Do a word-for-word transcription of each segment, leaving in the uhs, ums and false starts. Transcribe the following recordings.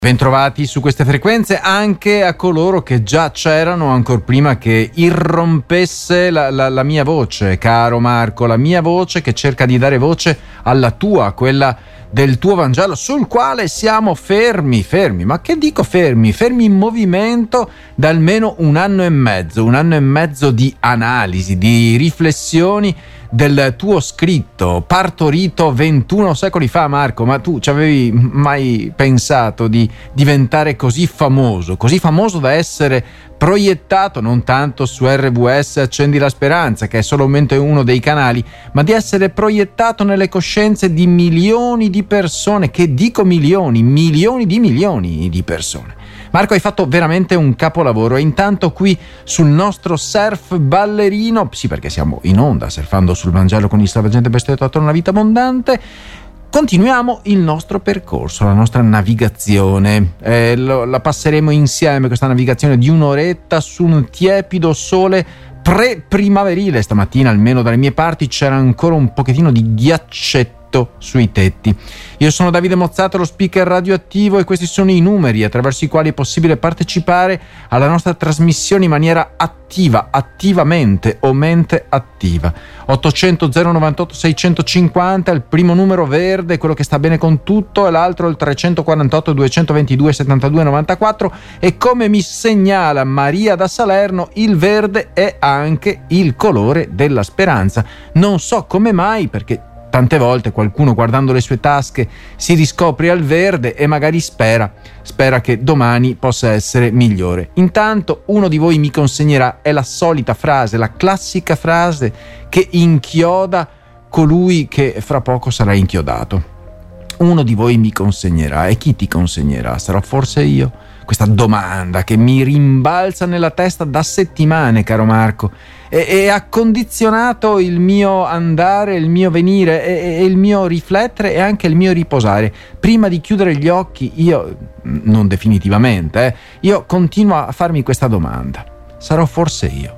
Bentrovati su queste frequenze anche a coloro che già c'erano ancor prima che irrompesse la, la, la mia voce, caro Marco, la mia voce che cerca di dare voce alla tua, quella del tuo Vangelo, sul quale siamo fermi, fermi, ma che dico fermi? Fermi in movimento da almeno un anno e mezzo, un anno e mezzo di analisi, di riflessioni del tuo scritto, partorito ventuno secoli fa, Marco. Ma tu ci avevi mai pensato di diventare così famoso, così famoso da essere proiettato non tanto su R V S Accendi la Speranza, che è solamente uno dei canali, ma di essere proiettato nelle coscienze di milioni di persone, che dico milioni, milioni di milioni di persone? Marco, hai fatto veramente un capolavoro, e intanto qui sul nostro surf ballerino, sì, perché siamo in onda surfando sul Vangelo con il salvagente bestioletto attorno a una vita abbondante, continuiamo il nostro percorso, la nostra navigazione. Eh, lo, la passeremo insieme, questa navigazione di un'oretta su un tiepido sole pre-primaverile. Stamattina, almeno dalle mie parti, c'era ancora un pochettino di ghiaccetto sui tetti. Io sono Davide Mozzato, lo speaker radioattivo, e questi sono i numeri attraverso i quali è possibile partecipare alla nostra trasmissione in maniera attiva, attivamente o mente attiva. ottocento zero novantotto seicentocinquanta, il primo numero verde, quello che sta bene con tutto, e l'altro il trecentoquarantotto duecentoventidue settantadue novantaquattro, e come mi segnala Maria da Salerno, il verde è anche il colore della speranza. Non so come mai, perché tante volte qualcuno, guardando le sue tasche, si riscopre al verde e magari spera, spera che domani possa essere migliore. Intanto uno di voi mi consegnerà, è la solita frase, la classica frase che inchioda colui che fra poco sarà inchiodato. Uno di voi mi consegnerà, e chi ti consegnerà? Sarò forse io? Questa domanda che mi rimbalza nella testa da settimane, caro Marco, e, e ha condizionato il mio andare, il mio venire, e, e il mio riflettere, e anche il mio riposare. Prima di chiudere gli occhi, io, non definitivamente, eh, io continuo a farmi questa domanda: sarò forse io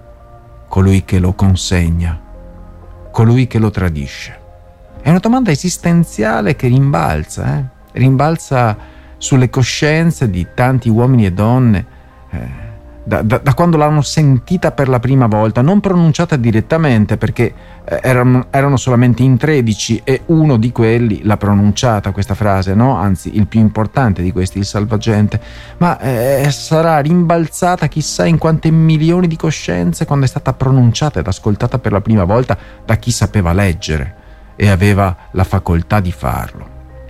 colui che lo consegna, colui che lo tradisce? È una domanda esistenziale che rimbalza, eh? rimbalza sulle coscienze di tanti uomini e donne eh, da, da, da quando l'hanno sentita per la prima volta, non pronunciata direttamente, perché eh, erano, erano solamente in tredici, e uno di quelli l'ha pronunciata questa frase, no? Anzi, il più importante di questi, il salvagente, ma eh, sarà rimbalzata chissà in quante milioni di coscienze quando è stata pronunciata ed ascoltata per la prima volta da chi sapeva leggere e aveva la facoltà di farlo.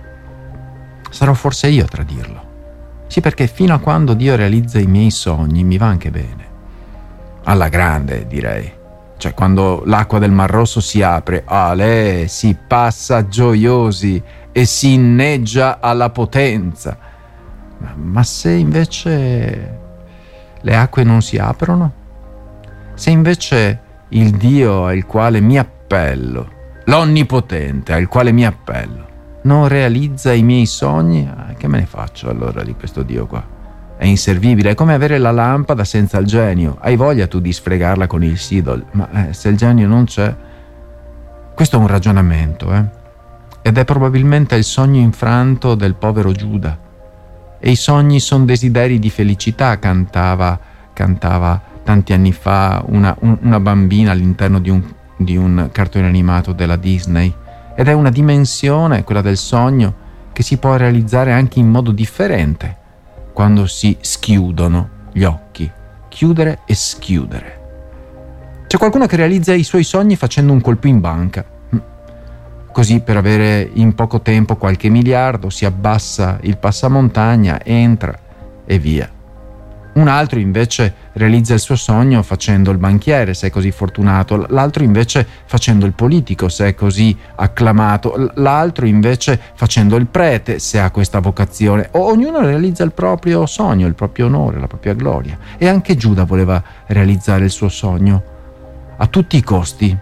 Sarò forse io a tradirlo. Sì, perché fino a quando Dio realizza i miei sogni mi va anche bene. Alla grande, direi. Cioè, quando l'acqua del Mar Rosso si apre, ale, si passa gioiosi e si inneggia alla potenza. Ma, ma se invece le acque non si aprono? Se invece il Dio al quale mi appello, l'Onnipotente al quale mi appello, non realizza i miei sogni, che me ne faccio allora di questo Dio qua? È inservibile, è come avere la lampada senza il genio. Hai voglia tu di sfregarla con il Sidol, ma eh, se il genio non c'è... Questo è un ragionamento, eh? Ed è probabilmente il sogno infranto del povero Giuda. E i sogni sono desideri di felicità, cantava, cantava tanti anni fa una, un, una bambina all'interno di un, di un cartone animato della Disney. Ed è una dimensione, quella del sogno, che si può realizzare anche in modo differente quando si schiudono gli occhi. Chiudere e schiudere. C'è qualcuno che realizza i suoi sogni facendo un colpo in banca. Così, per avere in poco tempo qualche miliardo, si abbassa il passamontagna, entra e via. Un altro invece realizza il suo sogno facendo il banchiere, se è così fortunato, l'altro invece facendo il politico, se è così acclamato, l'altro invece facendo il prete, se ha questa vocazione. O ognuno realizza il proprio sogno, il proprio onore, la propria gloria. E anche Giuda voleva realizzare il suo sogno a tutti i costi,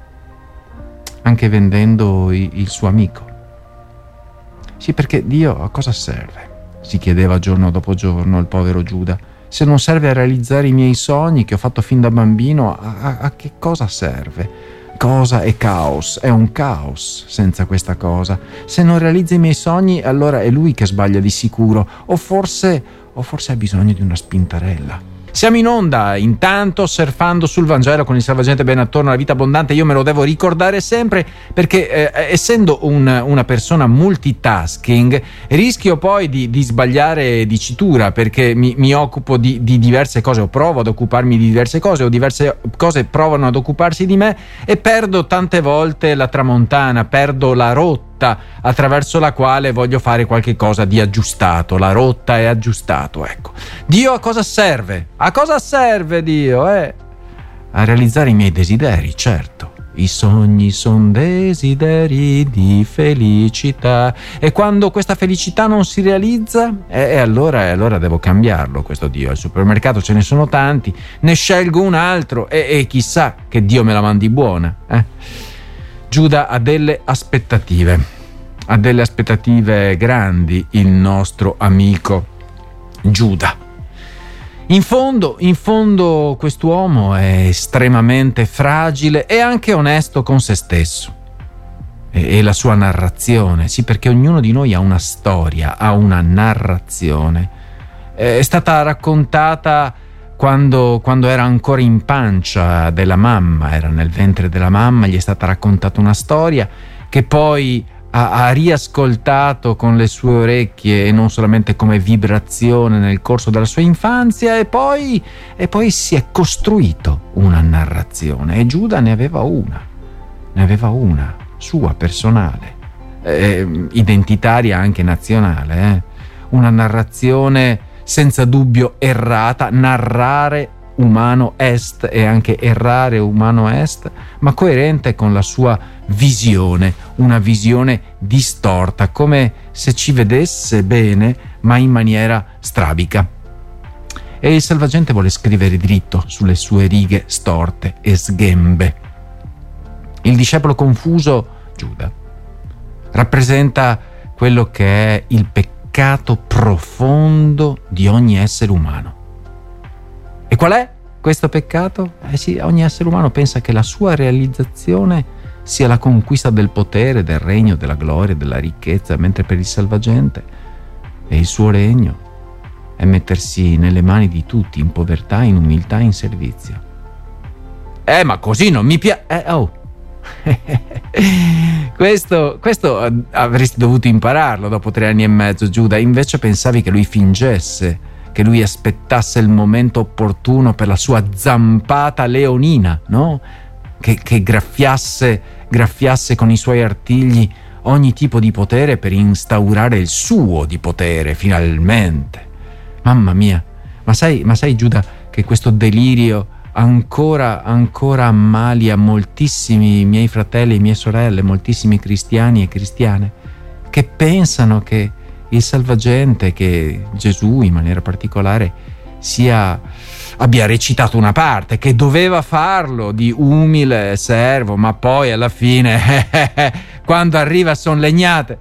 anche vendendo il suo amico. Sì, perché Dio a cosa serve? Si chiedeva giorno dopo giorno il povero Giuda. Se non serve a realizzare i miei sogni che ho fatto fin da bambino, a, a che cosa serve? cosa è caos, è un caos senza questa cosa. Se non realizza i miei sogni, allora è lui che sbaglia di sicuro, o forse, o forse ha bisogno di una spintarella. Siamo in onda intanto surfando sul Vangelo con il Salvagente ben attorno alla vita abbondante. Io me lo devo ricordare sempre perché eh, essendo un, una persona multitasking rischio poi di, di sbagliare dicitura, perché mi, mi occupo di, di diverse cose o provo ad occuparmi di diverse cose o diverse cose provano ad occuparsi di me e perdo tante volte la tramontana, perdo la rotta attraverso la quale voglio fare qualche cosa di aggiustato. La rotta è aggiustato, ecco. Dio a cosa serve? A cosa serve Dio? Eh? A realizzare i miei desideri, certo. I sogni son desideri di felicità e quando questa felicità non si realizza, eh, allora, allora devo cambiarlo questo Dio. Al supermercato ce ne sono tanti, ne scelgo un altro e, e chissà che Dio me la mandi buona, eh? Giuda ha delle aspettative, ha delle aspettative grandi il nostro amico Giuda. In fondo, in fondo quest'uomo è estremamente fragile e anche onesto con se stesso e, e la sua narrazione, sì, perché ognuno di noi ha una storia, ha una narrazione. È stata raccontata Quando, quando era ancora in pancia della mamma, era nel ventre della mamma, gli è stata raccontata una storia che poi ha, ha riascoltato con le sue orecchie e non solamente come vibrazione nel corso della sua infanzia e poi, e poi si è costruito una narrazione e Giuda ne aveva una, ne aveva una sua personale, eh, identitaria anche nazionale, eh? Una narrazione senza dubbio errata, narrare umano est e anche errare umano est, ma coerente con la sua visione, una visione distorta, come se ci vedesse bene ma in maniera strabica. E il Salvagente vuole scrivere dritto sulle sue righe storte e sghembe. Il discepolo confuso, Giuda, rappresenta quello che è il peccato peccato profondo di ogni essere umano. E qual è questo peccato? Eh sì, ogni essere umano pensa che la sua realizzazione sia la conquista del potere, del regno, della gloria, della ricchezza, mentre per il Salvagente e il suo regno è mettersi nelle mani di tutti in povertà, in umiltà, in servizio. Eh, ma così non mi piace. Eh, oh. questo, questo avresti dovuto impararlo dopo tre anni e mezzo, Giuda. Invece pensavi che lui fingesse, che lui aspettasse il momento opportuno per la sua zampata leonina, no? Che, che graffiasse, graffiasse con i suoi artigli ogni tipo di potere per instaurare il suo di potere, finalmente. Mamma mia, ma sai, ma sai Giuda, che questo delirio ancora, ancora ammalia moltissimi miei fratelli e mie sorelle, moltissimi cristiani e cristiane, che pensano che il Salvagente, che Gesù in maniera particolare, sia, abbia recitato una parte, che doveva farlo di umile servo, ma poi alla fine, quando arriva son legnate.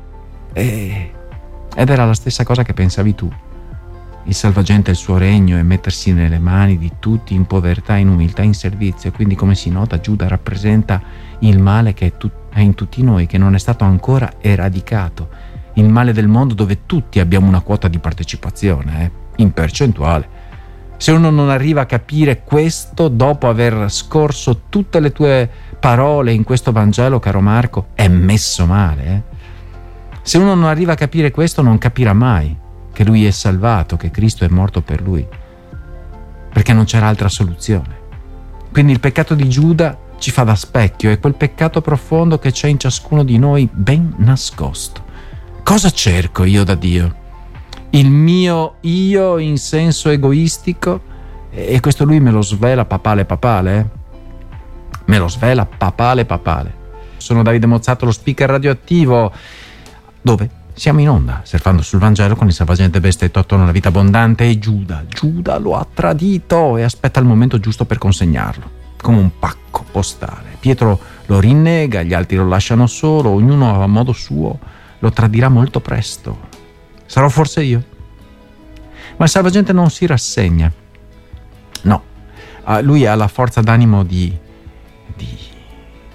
E, ed era la stessa cosa che pensavi tu. Il Salvagente è il suo regno e mettersi nelle mani di tutti in povertà, in umiltà, in servizio. E quindi, come si nota, Giuda rappresenta il male che è, tu- è in tutti noi, che non è stato ancora eradicato. Il male del mondo dove tutti abbiamo una quota di partecipazione, eh, in percentuale. Se uno non arriva a capire questo dopo aver scorso tutte le tue parole in questo Vangelo, caro Marco, è messo male. Eh? Se uno non arriva a capire questo, non capirà mai che lui è salvato, che Cristo è morto per lui, perché non c'era altra soluzione. Quindi il peccato di Giuda ci fa da specchio, è quel peccato profondo che c'è in ciascuno di noi ben nascosto. Cosa cerco io da Dio? Il mio io in senso egoistico? E questo lui me lo svela papale papale, eh? Me lo svela papale papale. Sono Davide Mozzato, lo speaker radioattivo. Dove? Siamo in onda, surfando sul Vangelo con il Salvagente bestetto attorno alla vita abbondante e Giuda. Giuda lo ha tradito e aspetta il momento giusto per consegnarlo, come un pacco postale. Pietro lo rinnega, gli altri lo lasciano solo, ognuno a modo suo lo tradirà molto presto. Sarò forse io? Ma il Salvagente non si rassegna. No, lui ha la forza d'animo di, di,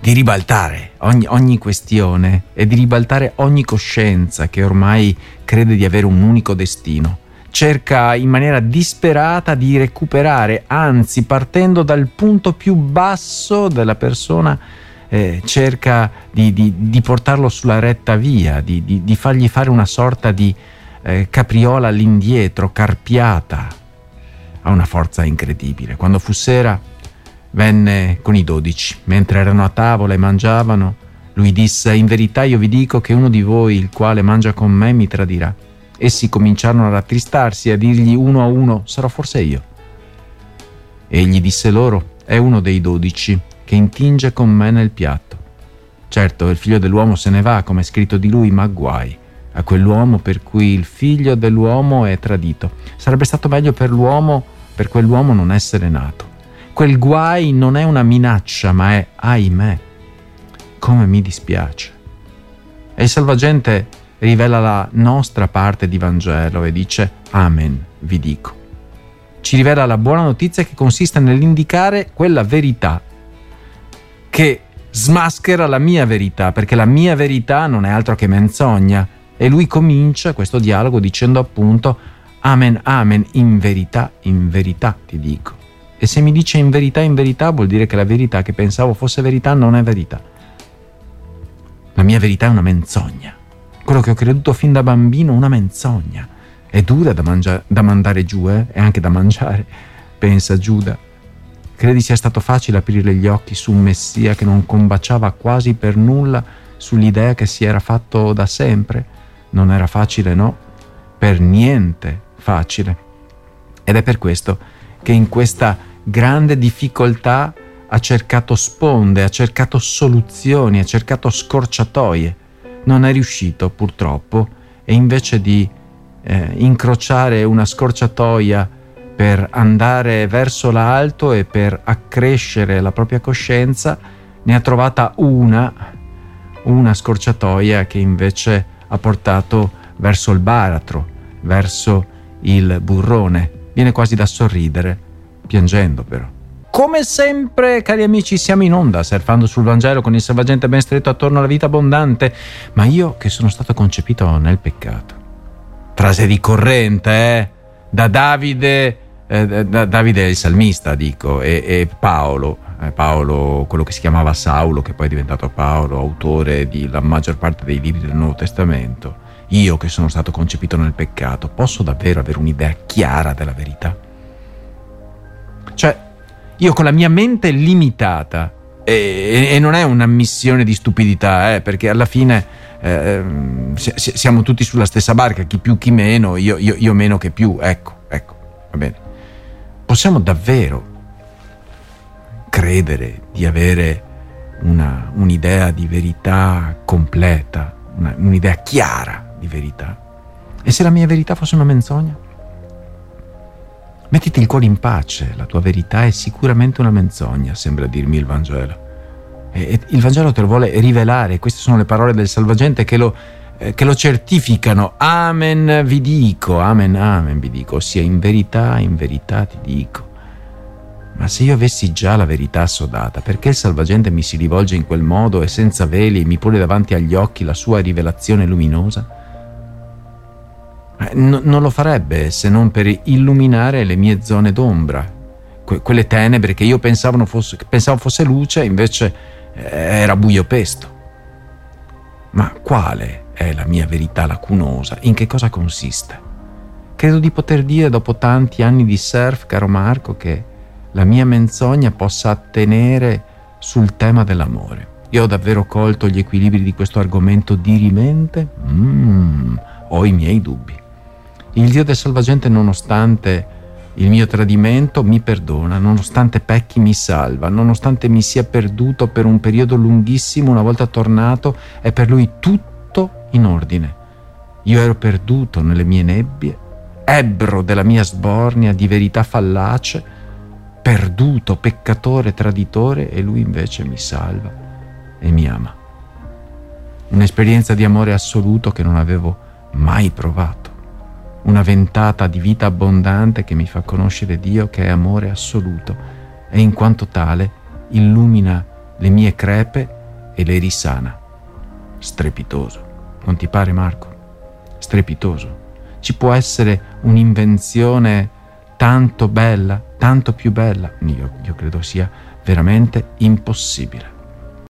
di ribaltare ogni, ogni questione e di ribaltare ogni coscienza che ormai crede di avere un unico destino. Cerca in maniera disperata di recuperare, anzi partendo dal punto più basso della persona, eh, cerca di, di, di portarlo sulla retta via, di, di, di fargli fare una sorta di eh, capriola all'indietro, carpiata. Ha una forza incredibile. Quando fu sera venne con i dodici, mentre erano a tavola e mangiavano, lui disse: in verità io vi dico che uno di voi, il quale mangia con me, mi tradirà. Essi cominciarono a rattristarsi e a dirgli uno a uno: sarò forse io? Egli disse loro: è uno dei dodici che intinge con me nel piatto. Certo, il figlio dell'uomo se ne va, come è scritto di lui, ma guai a quell'uomo per cui il figlio dell'uomo è tradito. Sarebbe stato meglio per l'uomo, per quell'uomo non essere nato. Quel guai non è una minaccia, ma è ahimè. Come mi dispiace. E il Salvagente rivela la nostra parte di Vangelo e dice: Amen, vi dico. Ci rivela la buona notizia che consiste nell'indicare quella verità che smaschera la mia verità, perché la mia verità non è altro che menzogna. E lui comincia questo dialogo dicendo appunto: Amen, amen, in verità, in verità ti dico. E se mi dice in verità, in verità, vuol dire che la verità che pensavo fosse verità non è verità. La mia verità è una menzogna. Quello che ho creduto fin da bambino, una menzogna. È dura da, mangia- da mandare giù, eh? E anche da mangiare, pensa Giuda. Credi sia stato facile aprire gli occhi su un Messia che non combaciava quasi per nulla sull'idea che si era fatto da sempre? Non era facile, no? Per niente facile. Ed è per questo che in questa grande difficoltà ha cercato sponde, ha cercato soluzioni, ha cercato scorciatoie. Non è riuscito, purtroppo, e invece di eh, incrociare una scorciatoia per andare verso l'alto e per accrescere la propria coscienza, ne ha trovata una, una scorciatoia che invece ha portato verso il baratro, verso il burrone. Viene quasi da sorridere, piangendo però. Come sempre, cari amici, siamo in onda, surfando sul Vangelo con il Salvagente ben stretto attorno alla vita abbondante. Ma io che sono stato concepito nel peccato. Frase ricorrente, eh? Da Davide, eh, da Davide il salmista, dico, e, e Paolo, eh, Paolo, quello che si chiamava Saulo, che poi è diventato Paolo, autore di la maggior parte dei libri del Nuovo Testamento. Io che sono stato concepito nel peccato, posso davvero avere un'idea chiara della verità? Cioè, io con la mia mente limitata, e, e non è un'ammissione di stupidità, eh, perché alla fine eh, siamo tutti sulla stessa barca, chi più chi meno, io, io, io meno che più, ecco, ecco, va bene. Possiamo davvero credere di avere una, un'idea di verità completa, una, un'idea chiara di verità? E se la mia verità fosse una menzogna? Mettiti il cuore in pace, la tua verità è sicuramente una menzogna, sembra dirmi il Vangelo. E il Vangelo te lo vuole rivelare, queste sono le parole del Salvagente che lo, eh, che lo certificano. Amen vi dico, amen, amen vi dico, ossia in verità, in verità ti dico. Ma se io avessi già la verità assodata, perché il Salvagente mi si rivolge in quel modo e senza veli mi pone davanti agli occhi la sua rivelazione luminosa? No, non lo farebbe se non per illuminare le mie zone d'ombra, que- quelle tenebre che io pensavo fosse, pensavo fosse luce, invece eh, era buio pesto. Ma quale è la mia verità lacunosa? In che cosa consiste? Credo di poter dire, dopo tanti anni di surf, caro Marco, che la mia menzogna possa attenere sul tema dell'amore. Io ho davvero colto gli equilibri di questo argomento dirimente? Mm, ho i miei dubbi. Il Dio del Salvagente, nonostante il mio tradimento, mi perdona, nonostante pecchi mi salva, nonostante mi sia perduto per un periodo lunghissimo, una volta tornato è per lui tutto in ordine. Io ero perduto nelle mie nebbie, ebbro della mia sbornia di verità fallace, perduto, peccatore, traditore, e lui invece mi salva e mi ama. Un'esperienza di amore assoluto che non avevo mai provato. Una ventata di vita abbondante che mi fa conoscere Dio, che è amore assoluto e in quanto tale illumina le mie crepe e le risana. Strepitoso, non ti pare, Marco? Strepitoso. Ci può essere un'invenzione tanto bella, tanto più bella? Io, io credo sia veramente impossibile.